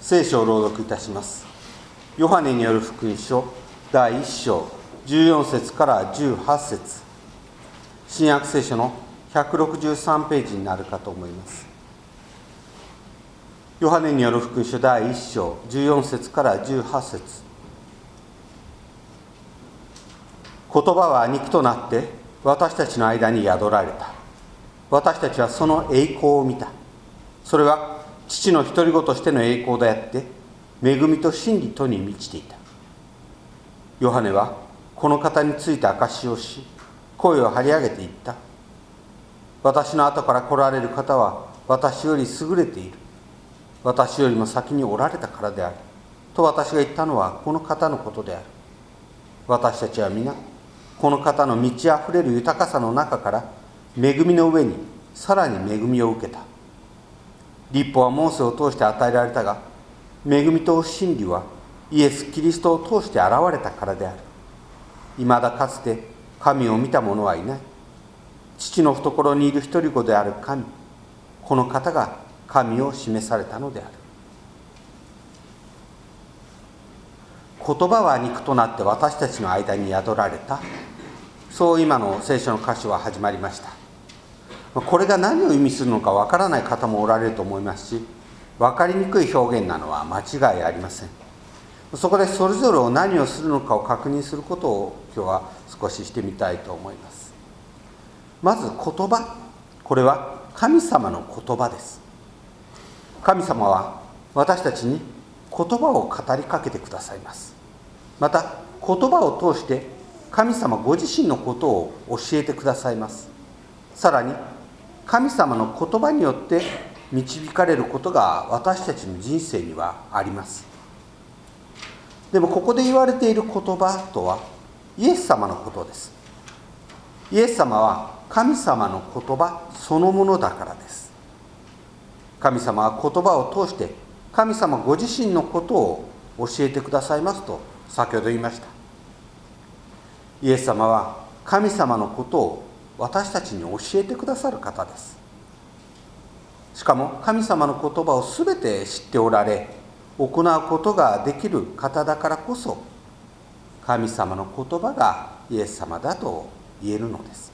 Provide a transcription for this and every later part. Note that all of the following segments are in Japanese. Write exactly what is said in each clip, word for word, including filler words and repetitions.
聖書を朗読いたします。ヨハネによる福音書だいいっ章じゅうよん節からじゅうはち節、新約聖書のひゃくろくじゅうさんページになるかと思います。ヨハネによる福音書だいいっ章じゅうよん節からじゅうはち節。言葉は肉となって私たちの間に宿られた。私たちはその栄光を見た。それは父の独り子としての栄光であって、恵みと真理とに満ちていた。ヨハネはこの方について証しをし、声を張り上げていった。私の後から来られる方は私より優れている。私よりも先におられたからである。と私が言ったのはこの方のことである。私たちは皆、この方の満ち溢れる豊かさの中から、恵みの上にさらに恵みを受けた。律法はモーセを通して与えられたが、恵みと真理はイエス・キリストを通して現れたからである。いまだかつて神を見た者はいない。父の懐にいる一人子である神、この方が神を示されたのである。言葉は肉となって私たちの間に宿られた。そう今の聖書の箇所は始まりました。これが何を意味するのかわからない方もおられると思いますし、分かりにくい表現なのは間違いありません。そこでそれぞれを何をするのかを確認することを今日は少ししてみたいと思います。まず言葉、これは神様の言葉です。神様は私たちに言葉を語りかけてくださいます。また言葉を通して神様ご自身のことを教えてくださいます。さらに神様の言葉によって導かれることが私たちの人生にはあります。でもここで言われている言葉とはイエス様のことです。イエス様は神様の言葉そのものだからです。神様は言葉を通して神様ご自身のことを教えてくださいますと先ほど言いました。イエス様は神様のことを私たちに教えてくださる方です。しかも神様の言葉をすべて知っておられ、行うことができる方だからこそ、神様の言葉がイエス様だと言えるのです。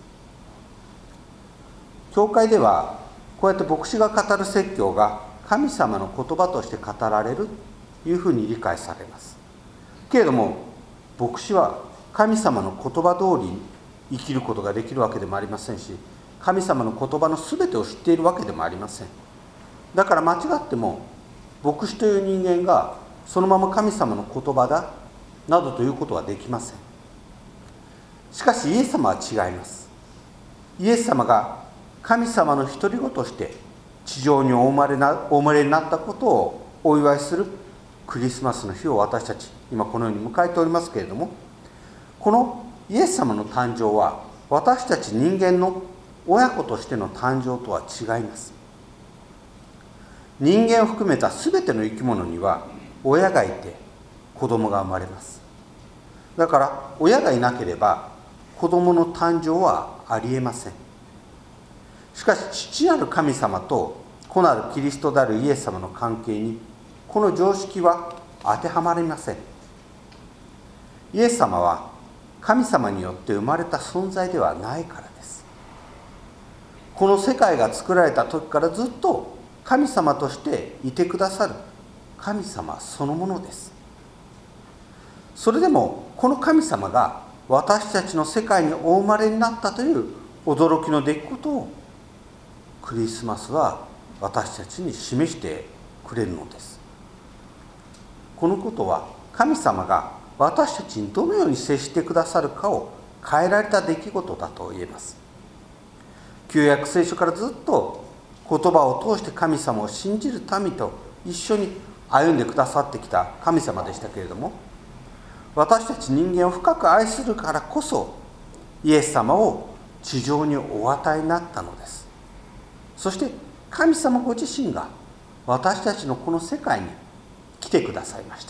教会ではこうやって牧師が語る説教が神様の言葉として語られるというふうに理解されます。けれども牧師は神様の言葉通りに生きることができるわけでもありませんし、神様の言葉のすべてを知っているわけでもありません。だから間違っても牧師という人間がそのまま神様の言葉だなどということはできません。しかしイエス様は違います。イエス様が神様の独り子として地上にお生まれな、お生まれになったことをお祝いするクリスマスの日を私たち今このように迎えておりますけれども、このイエス様の誕生は私たち人間の親子としての誕生とは違います。人間を含めたすべての生き物には親がいて子供が生まれます。だから親がいなければ子供の誕生はありえません。しかし父なる神様と子なるキリストであるイエス様の関係にこの常識は当てはまりません。イエス様は神様によって生まれた存在ではないからです。この世界が作られた時からずっと神様としていてくださる神様そのものです。それでもこの神様が私たちの世界にお生まれになったという驚きの出来事をクリスマスは私たちに示してくれるのです。このことは神様が私たちにどのように接してくださるかを変えられた出来事だと言えます。旧約聖書からずっと言葉を通して神様を信じる民と一緒に歩んでくださってきた神様でしたけれども、私たち人間を深く愛するからこそイエス様を地上にお与えになったのです。そして神様ご自身が私たちのこの世界に来てくださいました。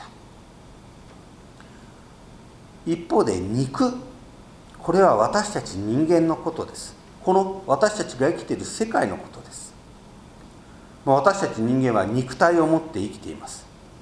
一方で肉、これは私たち人間のことです。この私たちが生きている世界のことです。私たち人間は肉体を持って生きています。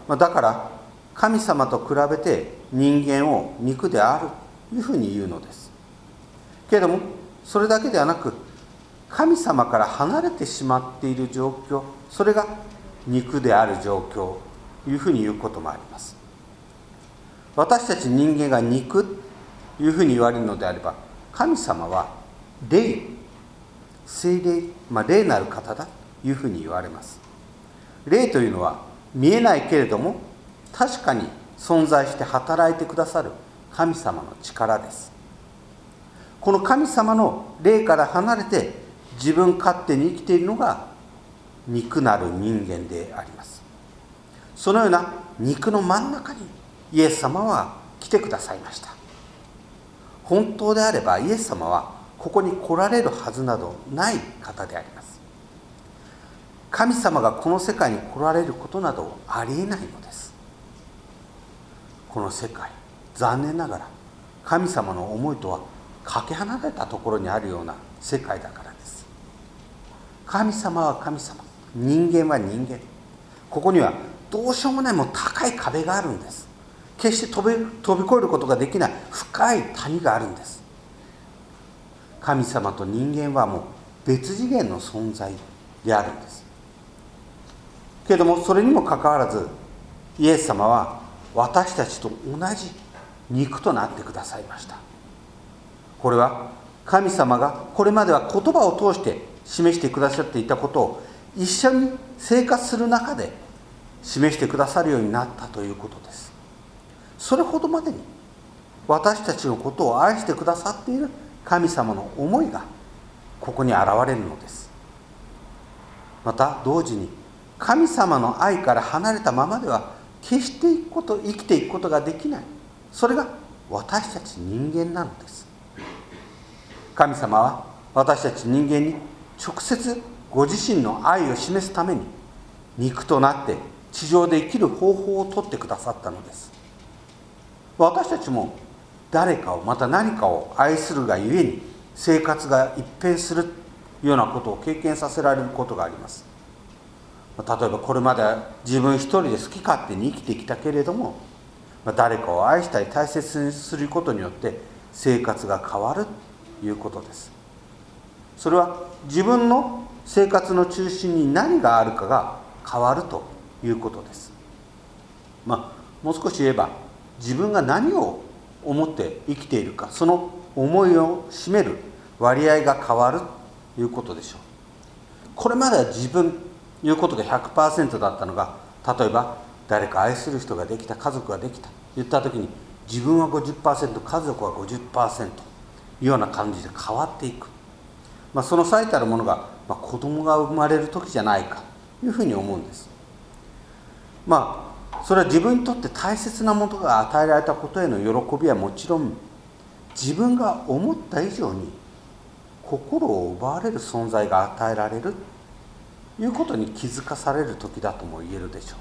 だから神様と比べて人間を肉であるというふうに言うのです。けれどもそれだけではなく、神様から離れてしまっている状況、それが肉である状況というふうに言うこともあります。私たち人間が肉というふうに言われるのであれば、神様は霊、聖霊、まあ、霊なる方だというふうに言われます。霊というのは見えないけれども確かに存在して働いてくださる神様の力です。この神様の霊から離れて自分勝手に生きているのが肉なる人間であります。そのような肉の真ん中にイエス様は来てくださいました。本当であればイエス様はここに来られるはずなどない方であります。神様がこの世界に来られることなどありえないのです。この世界、残念ながら神様の思いとはかけ離れたところにあるような世界だからです。神様は神様、人間は人間。ここにはどうしようもないもう高い壁があるんです。決して飛び、飛び越えることができない深い谷があるんです。神様と人間はもう別次元の存在であるんです。けれどもそれにもかかわらずイエス様は私たちと同じ肉となってくださいました。これは神様がこれまでは言葉を通して示してくださっていたことを一緒に生活する中で示してくださるようになったということです。それほどまでに私たちのことを愛してくださっている神様の思いがここに現れるのです。また同時に神様の愛から離れたままでは決していくこと生きていくことができない、それが私たち人間なのです。神様は私たち人間に直接ご自身の愛を示すために肉となって地上で生きる方法をとってくださったのです。私たちも誰かをまた何かを愛するがゆえに生活が一変するようなことを経験させられることがあります。例えばこれまでは自分一人で好き勝手に生きてきたけれども、誰かを愛したり大切にすることによって生活が変わるということです。それは自分の生活の中心に何があるかが変わるということです。まあもう少し言えば自分が何を思って生きているか、その思いを占める割合が変わるということでしょう。これまでは自分ということが ひゃくパーセント だったのが、例えば誰か愛する人ができた、家族ができたと言った時に自分は ごじゅっパーセント、家族は ごじゅっパーセント というような感じで変わっていく、まあ、その最たるものが、まあ、子供が生まれる時じゃないかというふうに思うんです。まあそれは自分にとって大切なものが与えられたことへの喜びはもちろん、自分が思った以上に心を奪われる存在が与えられるということに気づかされる時だとも言えるでしょう。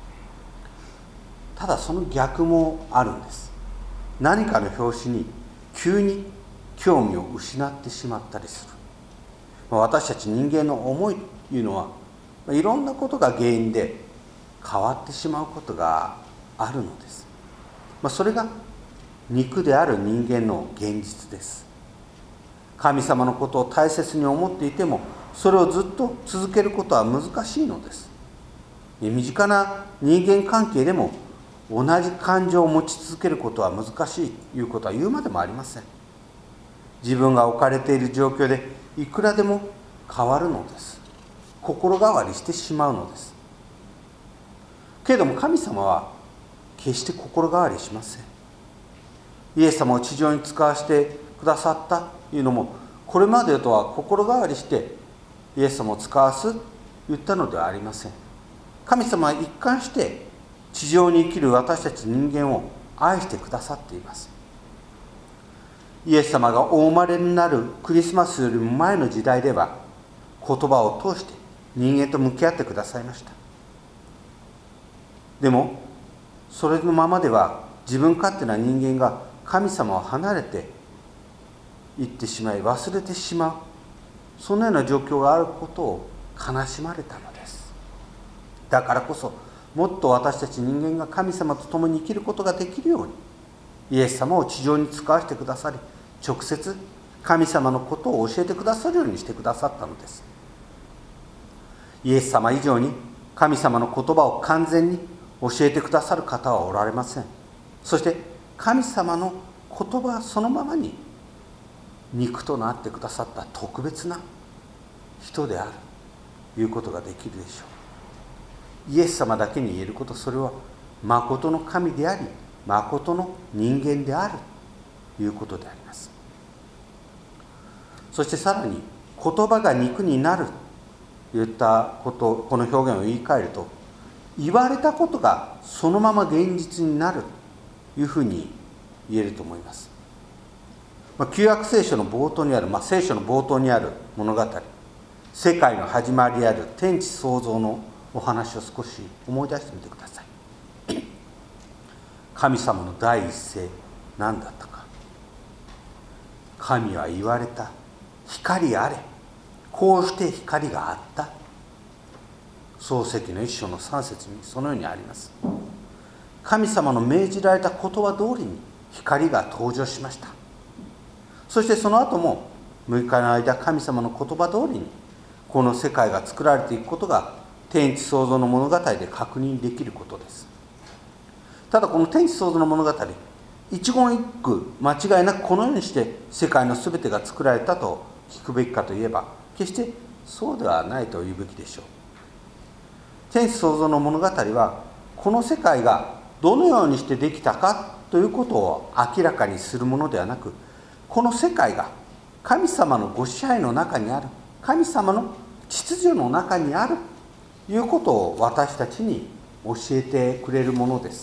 ただその逆もあるんです。何かの拍子に急に興味を失ってしまったりする。私たち人間の思いというのはいろんなことが原因で変わってしまうことがあるのです。まあ、それが肉である人間の現実です。神様のことを大切に思っていてもそれをずっと続けることは難しいのです。身近な人間関係でも同じ感情を持ち続けることは難しいということは言うまでもありません。自分が置かれている状況でいくらでも変わるのです。心変わりしてしまうのです。けれども神様は決して心変わりしません。イエス様を地上に使わせてくださったというのも、これまでとは心変わりしてイエス様を使わすと言ったのではありません。神様は一貫して地上に生きる私たち人間を愛してくださっています。イエス様がお生まれになるクリスマスよりも前の時代では言葉を通して人間と向き合ってくださいました。でもそれのままでは自分勝手な人間が神様を離れていってしまい忘れてしまう、そのような状況があることを悲しまれたのです。だからこそもっと私たち人間が神様と共に生きることができるように、イエス様を地上に使わせてくださり、直接神様のことを教えてくださるようにしてくださったのです。イエス様以上に神様の言葉を完全に教えてくださる方はおられません。そして神様の言葉そのままに肉となってくださった特別な人であるということができるでしょう。イエス様だけに言えること、それは誠の神であり誠の人間であるということであります。そしてさらに言葉が肉になるといったこと、この表現を言い換えると、言われたことがそのまま現実になるというふうに言えると思います。まあ、旧約聖書の冒頭にある、まあ、聖書の冒頭にある物語、世界の始まりである天地創造のお話を少し思い出してみてください。神様の第一声何だったか。神は言われた、光あれ。こうして光があった。創世記の一章の三節にそのようにあります。神様の命じられた言葉通りに光が登場しました。そしてその後もむいかの間、神様の言葉通りにこの世界が作られていくことが天地創造の物語で確認できることです。ただこの天地創造の物語、一言一句間違いなくこのようにして世界のすべてが作られたと聞くべきかといえば、決してそうではないと言うべきでしょう。天地創造の物語はこの世界がどのようにしてできたかということを明らかにするものではなく、この世界が神様のご支配の中にある、神様の秩序の中にあるということを私たちに教えてくれるものです。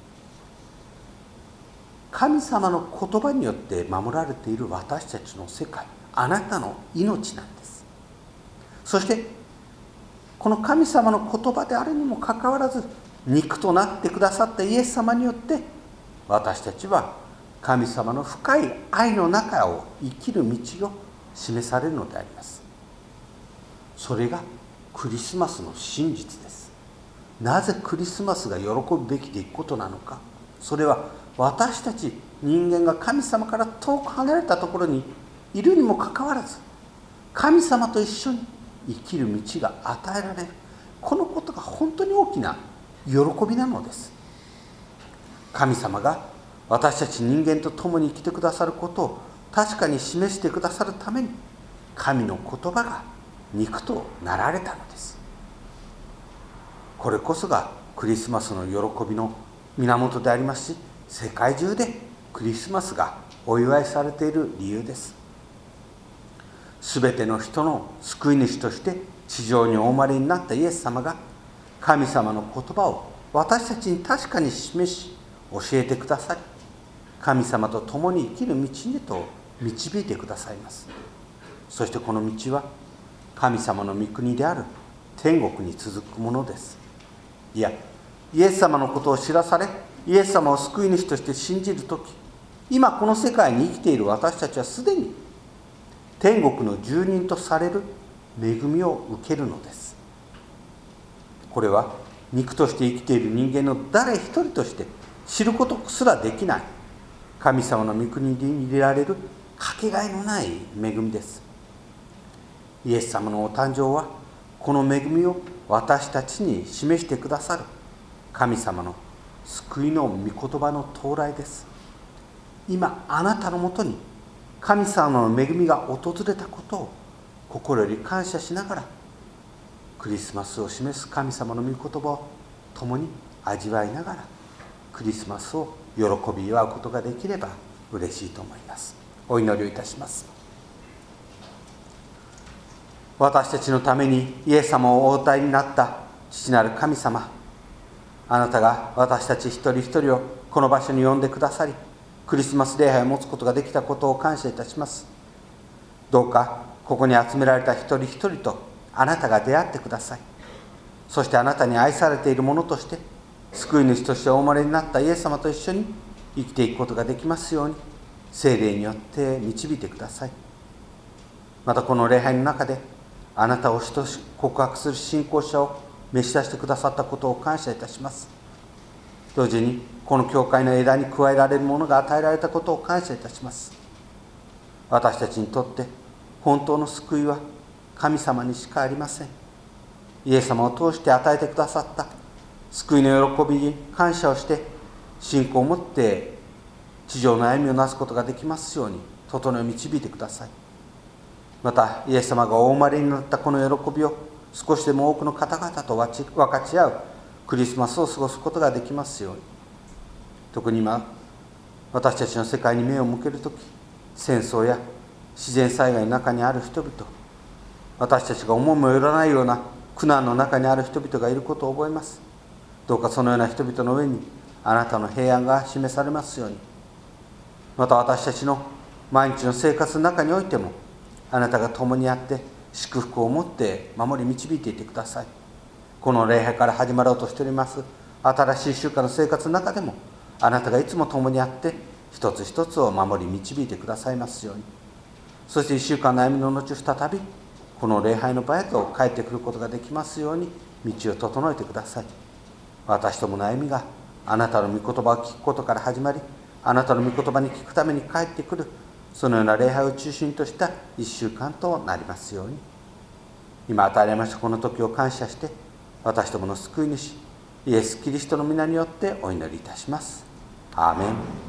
神様の言葉によって守られている私たちの世界、あなたの命なんです。そしてこの神様の言葉であるにもかかわらず、肉となってくださったイエス様によって私たちは神様の深い愛の中を生きる道を示されるのであります。それがクリスマスの真実です。なぜクリスマスが喜ぶべきでいくことなのか。それは私たち人間が神様から遠く離れたところにいるにもかかわらず、神様と一緒に生きる道が与えられる、このことが本当に大きな喜びなのです。神様が私たち人間と共に生きてくださることを確かに示してくださるために、神の言葉が肉となられたのです。これこそがクリスマスの喜びの源でありますし、世界中でクリスマスがお祝いされている理由です。すべての人の救い主として地上にお生まれになったイエス様が、神様の言葉を私たちに確かに示し教えてくださり、神様と共に生きる道へと導いてくださいます。そしてこの道は神様の御国である天国に続くものです。いや、イエス様のことを知らされ、イエス様を救い主として信じるとき、今この世界に生きている私たちはすでに天国の住人とされる恵みを受けるのです。これは肉として生きている人間の誰一人として知ることすらできない神様の御国に入れられるかけがえのない恵みです。イエス様のお誕生はこの恵みを私たちに示してくださる神様の救いの御言葉の到来です。今あなたのもとに神様の恵みが訪れたことを心より感謝しながら、クリスマスを示す神様の御言葉を共に味わいながら、クリスマスを喜び祝うことができれば嬉しいと思います。お祈りをいたします。私たちのためにイエス様をお与えになった父なる神様、あなたが私たち一人一人をこの場所に呼んでくださり、クリスマス礼拝を持つことができたことを感謝いたします。どうかここに集められた一人一人とあなたが出会ってください。そしてあなたに愛されている者として救い主としてお生まれになったイエス様と一緒に生きていくことができますように、聖霊によって導いてください。またこの礼拝の中であなたを主とし告白する信仰者を召し出してくださったことを感謝いたします。同時にこの教会の枝に加えられるものが与えられたことを感謝いたします。私たちにとって本当の救いは神様にしかありません。イエス様を通して与えてくださった救いの喜びに感謝をして信仰を持って地上の歩みをなすことができますように整え導いてください。またイエス様がお生まれになったこの喜びを少しでも多くの方々と分かち合うクリスマスを過ごすことができますように。特に今私たちの世界に目を向けるとき、戦争や自然災害の中にある人々、私たちが思いもよらないような苦難の中にある人々がいることを覚えます。どうかそのような人々の上にあなたの平安が示されますように。また私たちの毎日の生活の中においてもあなたが共にあって祝福を持って守り導いていてください。この礼拝から始まろうとしております新しい週間の生活の中でもあなたがいつも共にあって一つ一つを守り導いてくださいますように。そして一週間の歩みの後再びこの礼拝の場へと帰ってくることができますように道を整えてください。私どもの歩みがあなたの御言葉を聞くことから始まり、あなたの御言葉に聞くために帰ってくる、そのような礼拝を中心とした一週間となりますように。今与えられましたこの時を感謝して私どもの救い主イエス・キリストの皆によってお祈りいたします。アーメン。